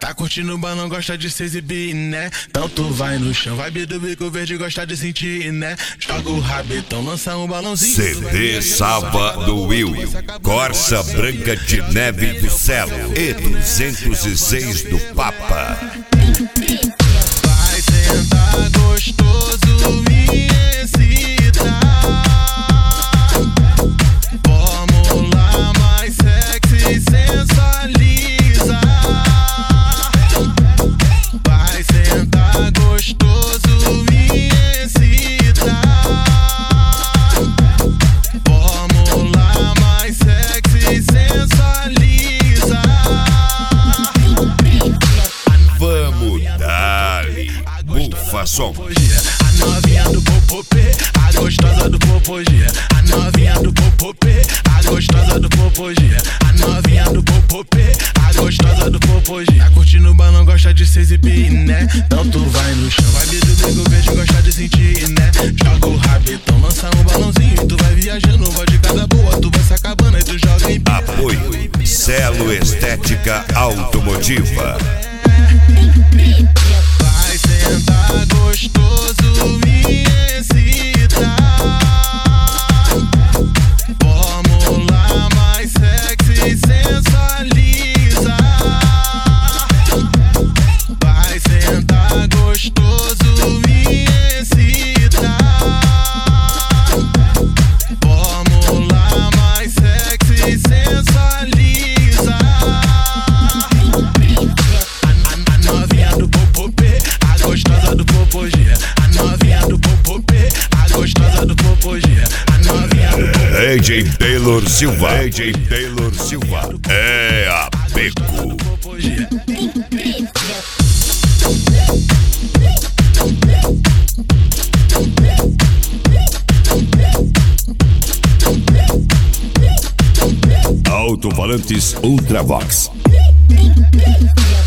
Tá curtindo o balão, gosta de se exibir, né? Então tu vai no chão, vibe do bico verde, gosta de sentir, né? Joga o rabetão, lança um balãozinho. CD Saba do Will, Corsa Branca de Neve do Celo e 206 do Papa. Vai sentar gostoso, me excitar. Vamos lá, mais sexy, sensualiza. Vai sentar gostoso, me excitar. Vamos lá, mais sexy, sensualiza. Vamos dar-lhe bufa som. A novinha do popopê, a gostosa do popogê. A novinha do popopê, a gostosa do popogê. A novinha do popopê, a gostosa do popogê. Tá curtindo o balão, gosta de se exibir, né? Então tu vai no chão, vai do bico verde, gosta de sentir, né? Joga o rabetão, lança um balãozinho e tu vai viajando, vai de cada boa, tu vai se acabando e tu joga em pé. Apoio Celo Estética Automotiva. Vai sentar gostoso, me excitar. Vamos lá, mais sexy, sensualiza. Vai sentar gostoso, me excitar. Vamos lá, mais sexy, sensualiza. A novinha do popopê, a gostosa do popogê. A novinha do popopê, a gostosa do popogê. A novinha do popopê. AJ Taylor Silva, AJ Taylor Silva é a Beco. Alto-falantes Ultravox.